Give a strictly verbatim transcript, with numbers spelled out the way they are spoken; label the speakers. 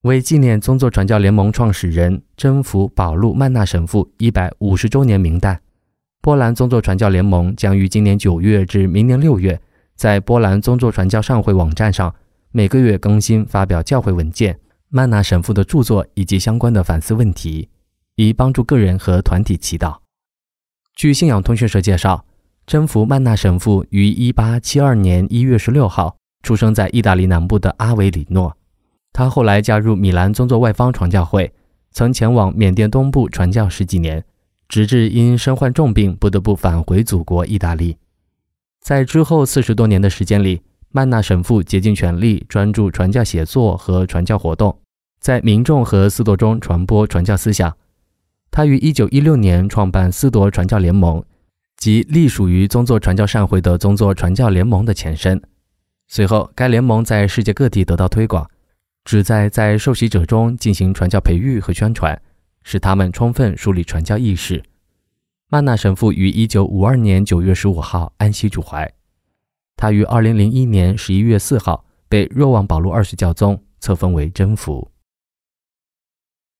Speaker 1: 为纪念宗座传教联盟创始人真福保禄曼纳神父一百五十周年冥诞，波兰宗座传教联盟将于今年九月至明年六月在波兰宗座传教上会网站上每个月更新发表教会文件、曼纳神父的著作以及相关的反思问题，以帮助个人和团体祈祷。据信仰通讯社介绍，真福曼纳神父于一八七二年一月十六号出生在意大利南部的阿维里诺。他后来加入米兰宗座外方传教会，曾前往缅甸东部传教十几年，直至因身患重病不得不返回祖国意大利。在之后四十多年的时间里，曼纳神父竭尽全力专注传教写作和传教活动，在民众和司铎中传播传教思想。他于一九一六年创办司铎传教联盟，即隶属于宗座传教善会的宗座传教联盟的前身。随后该联盟在世界各地得到推广，旨在在受洗者中进行传教培育和宣传，使他们充分树立传教意识。曼纳神父于一九五二年九月十五号安息主怀。他于二零零一年十一月四号被若望保禄二世教宗册封为真福。